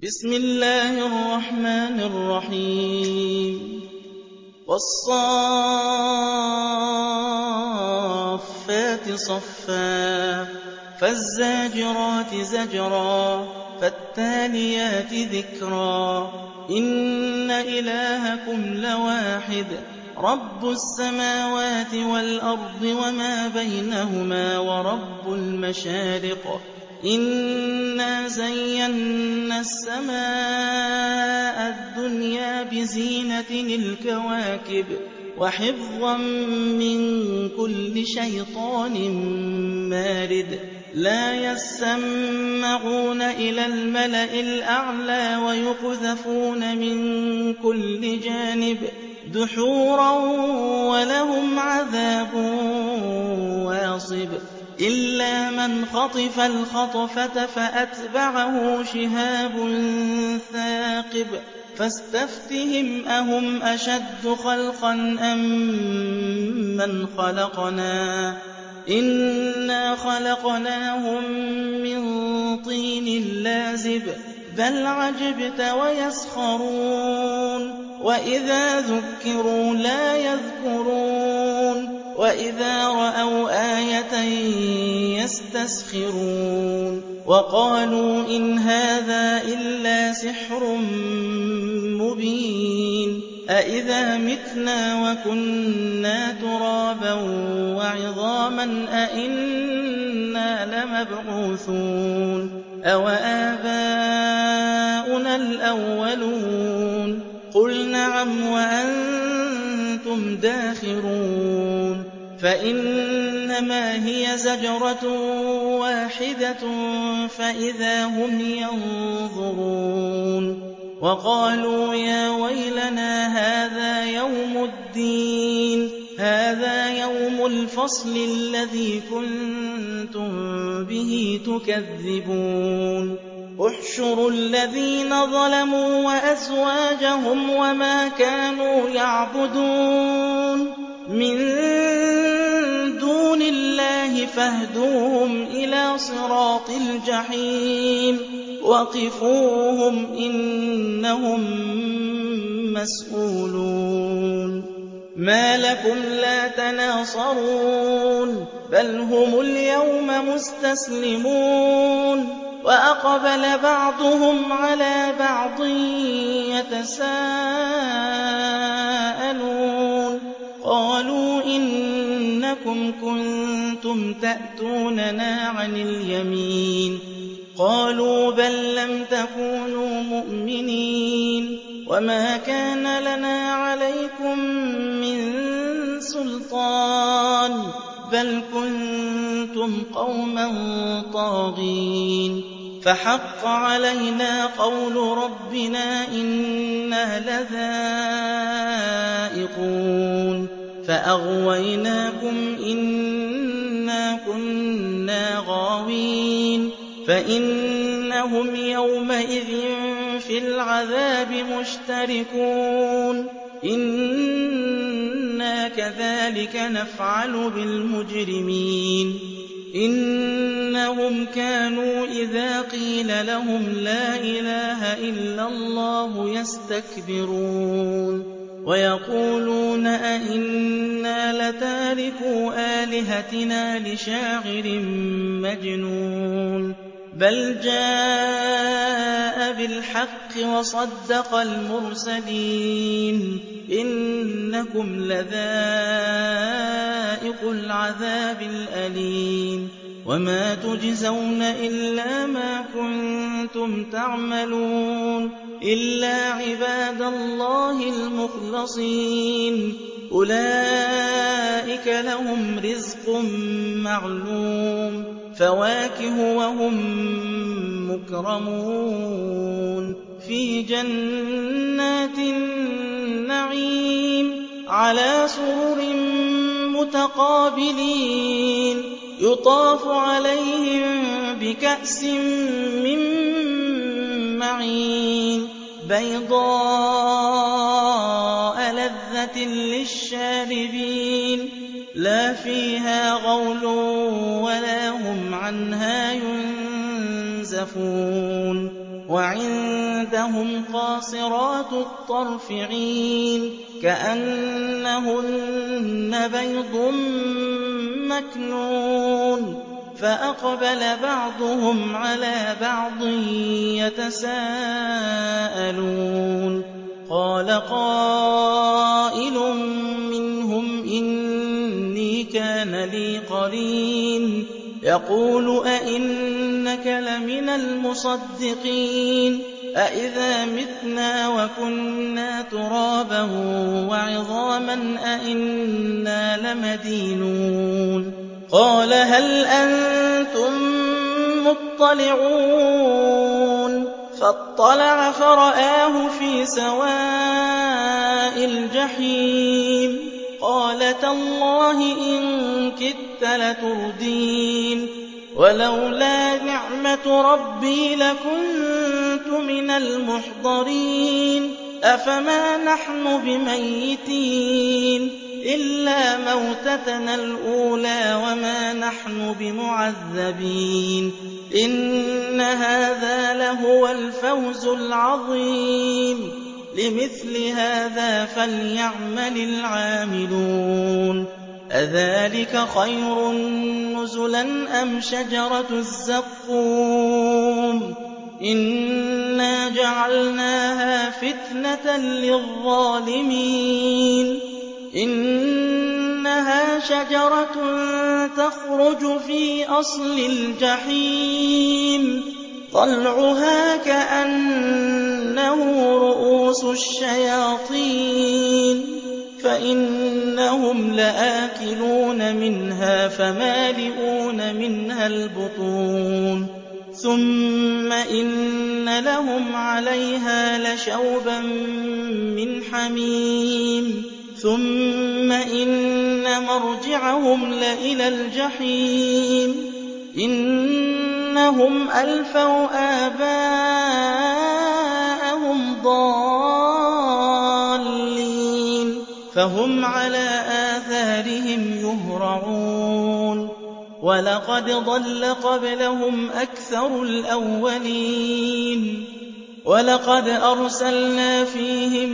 بسم الله الرحمن الرحيم والصافات صفا فالزاجرات زجرا فالتاليات ذكرا إن إلهكم لواحد رب السماوات والأرض وما بينهما ورب المشارق إنا زينا السماء الدنيا بزينة الكواكب وحفظا من كل شيطان مارد لا يسمعون إلى الملأ الأعلى ويقذفون من كل جانب دحورا ولهم عذاب واصب إلا من خطف الخطفة فأتبعه شهاب ثاقب فاستفتهم أهم أشد خلقا أم من خلقنا إنا خلقناهم من طين لازب بل عجبت ويسخرون وإذا ذكروا لا يذكرون وإذا رأوا آية يستسخرون وقالوا إن هذا إلا سحر مبين أإذا متنا وكنا ترابا وعظاما أإنا لمبعوثون أوآباؤنا الأولون قل نعم وأنتم داخرون فإنما هي زجرة واحدة فإذا هم ينظرون وقالوا يا ويلنا هذا يوم الدين هذا يوم الفصل الذي كنتم به تكذبون احشروا الذين ظلموا وأزواجهم وما كانوا يعبدون من دون الله فاهدوهم إلى صراط الجحيم وقفوهم إنهم مسؤولون ما لكم لا تناصرون بل هم اليوم مستسلمون وأقبل بعضهم على بعض يتساءلون قالوا إنكم كنتم تأتوننا عن اليمين قالوا بل لم تكونوا مؤمنين وما كان لنا عليكم من سلطان بل كنتم قوما طاغين فحق علينا قول ربنا إنا لذائقون فأغويناكم إنا كنا غاوين فإنهم يومئذ في العذاب مشتركون إنا كذلك نفعل بالمجرمين إنهم كانوا إذا قيل لهم لا إله إلا الله يستكبرون ويقولون أئنا لتاركو آلهتنا لشاعر مجنون بل جاء بالحق وصدق المرسلين إنكم لذائق العذاب الأليم وما تجزون إلا ما كنتم تعملون إلا عباد الله المخلصين أولئك لهم رزق معلوم فواكه وهم مكرمون في جنات النعيم على سرر متقابلين يطاف عليهم بكأس من معين بيضاء لذة للشاربين لا فيها غول ولا هم عنها ينزفون وعندهم قاصرات الطرف عين كأنهن بيض مكنون فأقبل بعضهم على بعض يتساءلون قال قائل منهم إني كان لي قرين يقول أئنك لمن المصدقين أئذا متنا وكنا ترابا وعظاما أئنا لمدينون قال هل أنتم مطلعون فاطلع فرآه في سواء الجحيم قال تالله إن كدت لتردين ولولا نعمة ربي لكنت من المحضرين أفما نحن بميتين إلا موتتنا الأولى وما نحن بمعذبين إن هذا لهو الفوز العظيم لمثل هذا فليعمل العاملون أذلك خير نزلا أم شجرة الزقوم إنا جعلناها فتنة للظالمين إنها شجرة تخرج في أصل الجحيم طلعها كأنه رؤوس الشياطين فإنهم لآكلون منها فمالئون منها البطون ثم إن لهم عليها لشوبا من حميم ثم إن مرجعهم لإلى الجحيم إنهم ألفوا آباءهم ضالين فهم على آثارهم يهرعون ولقد ضل قبلهم أكثر الأولين ولقد أرسلنا فيهم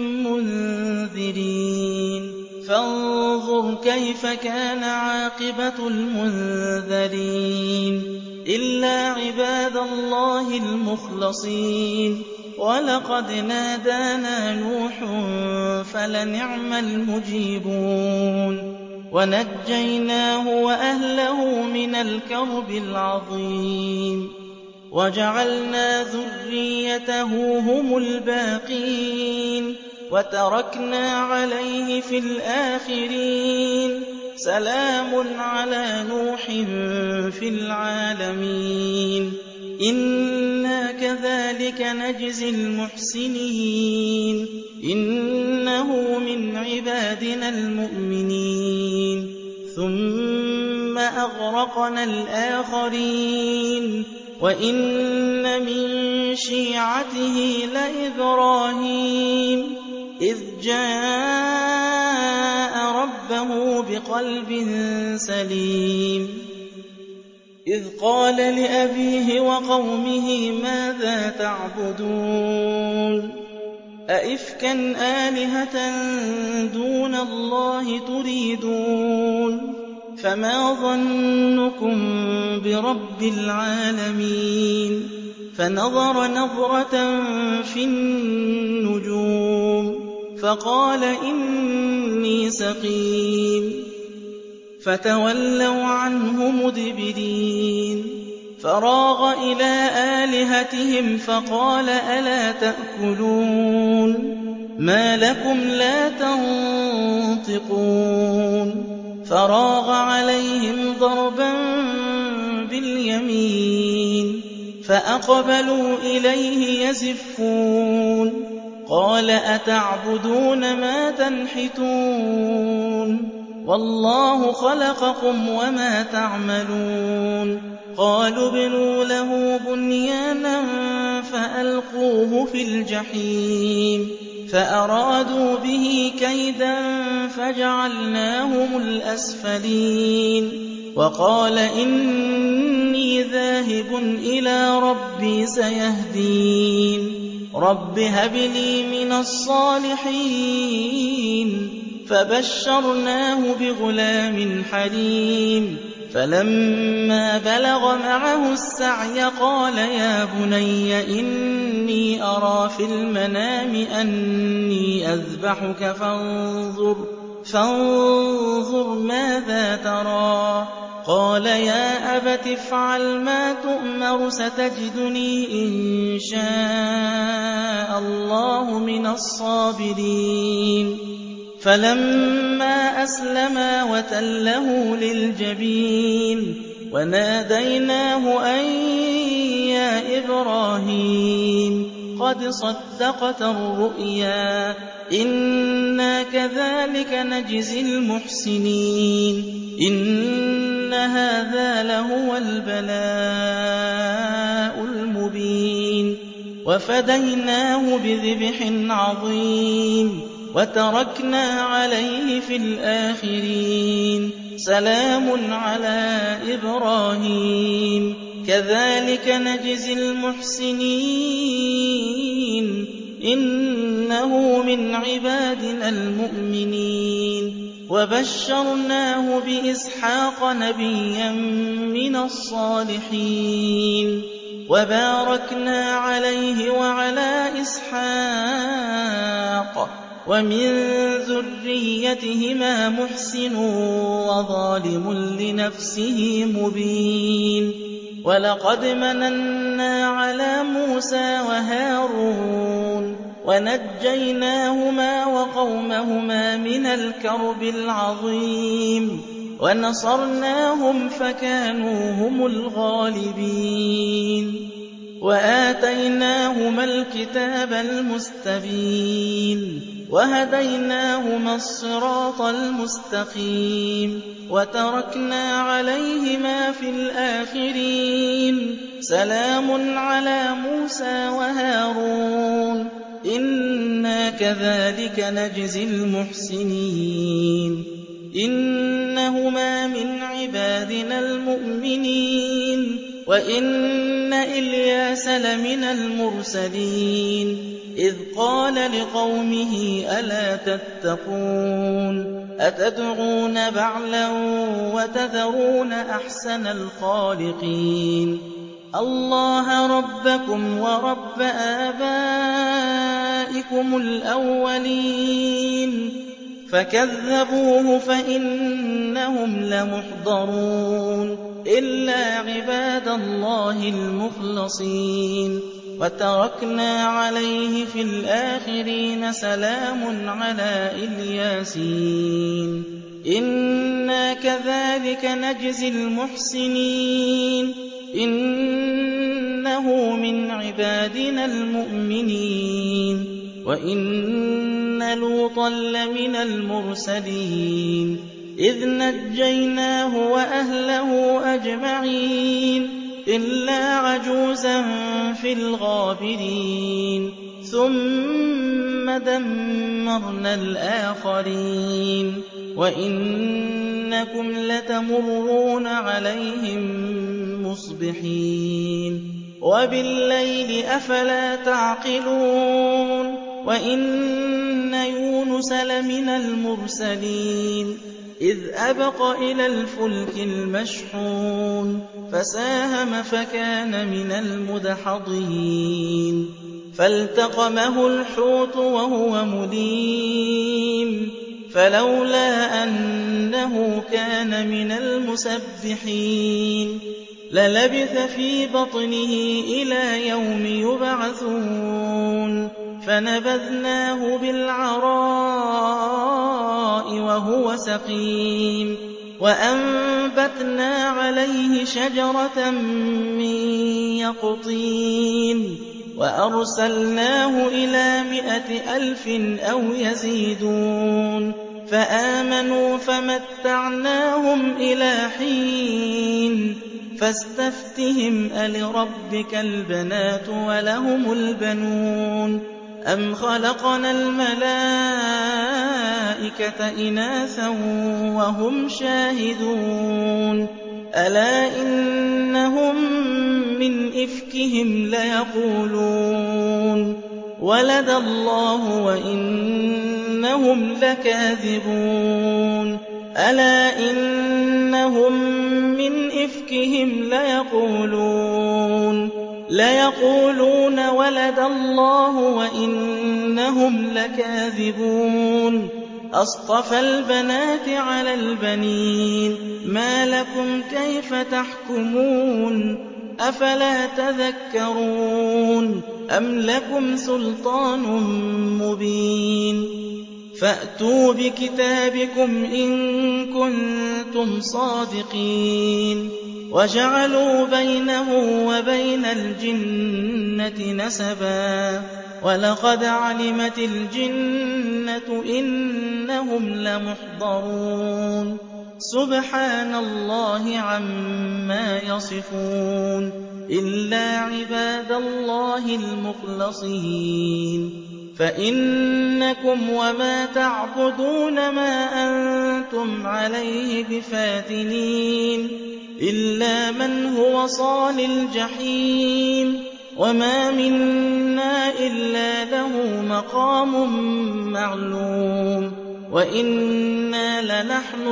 منذرين فانظر كيف كان عاقبة المنذرين إلا عباد الله المخلصين ولقد نادانا نوح فلنعم المجيبون ونجيناه وأهله من الكرب العظيم وجعلنا ذريته هم الباقين وتركنا عليه في الآخرين سلام على نوح في العالمين إنا كذلك نجزي المحسنين إنه من عبادنا المؤمنين ثم أغرقنا الآخرين وإن من شيعته لإبراهيم إذ جاء ربه بقلب سليم إذ قال لأبيه وقومه ماذا تعبدون أئفكا آلهة دون الله تريدون فما ظنكم برب العالمين فنظر نظرة في النجوم فقال إني سقيم فتولوا عنه مدبرين فراغ إلى آلهتهم فقال ألا تأكلون ما لكم لا تنطقون فراغ عليهم ضربا باليمين فأقبلوا إليه يزفون قال أتعبدون ما تنحتون والله خلقكم وما تعملون قالوا ابنوا له بنيانا فألقوه في الجحيم فأرادوا به كيدا فجعلناهم الأسفلين وقال إني ذاهب إلى ربي سيهدين رب هب لي من الصالحين فبشرناه بغلام حليم فلما بلغ معه السعي قال يا بني إني أرى في المنام أني أذبحك فانظر ماذا ترى قال يا أبت افعل ما تؤمر ستجدني إن شاء الله من الصابرين فلما أسلما وتله للجبين وناديناه أن يا إبراهيم قد صدقت الرؤيا إنا كذلك نجزي المحسنين إن هذا لهو البلاء المبين وفديناه بذبح عظيم وتركنا عليه في الآخرين سلام على إبراهيم كذلك نجزي المحسنين إنه من عبادنا المؤمنين وبشرناه بإسحاق نبيا من الصالحين وباركنا عليه وعلى إسحاق ومن ذريتهما محسن وظالم لنفسه مبين ولقد مننا على موسى وهارون ونجيناهما وقومهما من الكرب العظيم ونصرناهم فكانوا هم الغالبين وآتيناهما الكتاب المستبين وهديناهما الصراط المستقيم وتركنا عليهما في الآخرين سلام على موسى وهارون إنا كذلك نجزي المحسنين إنهما من عبادنا المؤمنين وإن إلياس لمن المرسلين إذ قال لقومه ألا تتقون أتدعون بعلا وتذرون أحسن الخالقين الله ربكم ورب آبائكم الأولين فكذبوه فإنهم لمحضرون إلا عباد الله المخلصين وتركنا عليه في الآخرين سلام على الياسين إنا كذلك نجزي المحسنين إنه من عبادنا المؤمنين وإن لوطا لمن المرسلين إذ نجيناه وأهله أجمعين إلا عجوزا في الغابرين ثم دمرنا الآخرين وإنكم لتمرون عليهم مصبحين وبالليل أفلا تعقلون وإن يونس لمن المرسلين إذ أبق إلى الفلك المشحون فساهم فكان من المدحضين فالتقمه الحوت وهو مليم فلولا أنه كان من المسبحين للبث في بطنه إلى يوم يبعثون فنبذناه بالعراء وهو سقيم وأنبتنا عليه شجرة من يقطين وأرسلناه إلى 100,000 أو يزيدون فآمنوا فمتعناهم إلى حين فاستفتهم ألربك البنات ولهم البنون أم خلقنا الملائكة إناثا وهم شاهدون ألا إنهم من إفكهم ليقولون ولد الله وإنهم لكاذبون ألا إنهم من إفكهم ليقولون ولد الله وإنهم لكاذبون أصطفى البنات على البنين ما لكم كيف تحكمون أفلا تذكرون أم لكم سلطان مبين فأتوا بكتابكم إن كنتم صادقين وجعلوا بينه وبين الجنة نسبا ولقد علمت الجنة إنهم لمحضرون سبحان الله عما يصفون إلا عباد الله المخلصين فإنكم وما تعبدون ما أنتم عليه بفاتنين إلا من هو صال الجحيم وما منا إلا له مقام معلوم وإنا لنحن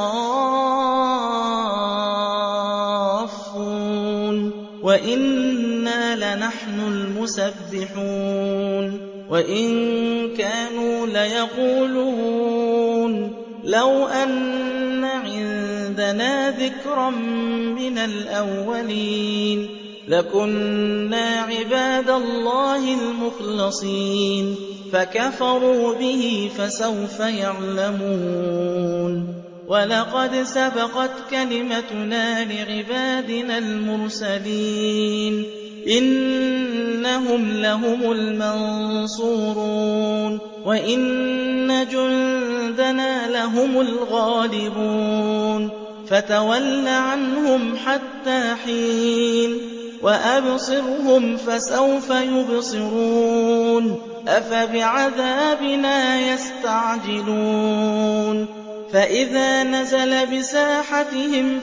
الصافون وإنا لنحن المسبحون وإن كانوا ليقولون لو أن عندنا ذكرا من الأولين لكنا عباد الله المخلصين فكفروا به فسوف يعلمون ولقد سبقت كلمتنا لعبادنا المرسلين إنهم لهم المنصورون وإن جندنا لهم الغالبون فتول عنهم حتى حين وأبصرهم فسوف يبصرون أفبعذابنا يستعجلون فإذا نزل بساحتهم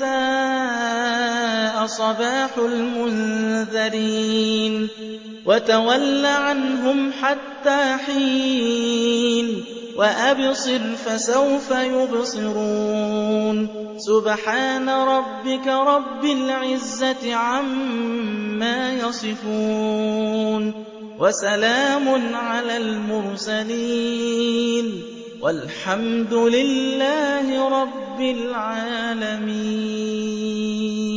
فساء صباح المنذرين وتول عنهم حتى حين وأبصر فسوف يبصرون سبحان ربك رب العزة عما يصفون وسلام على المرسلين والحمد لله رب العالمين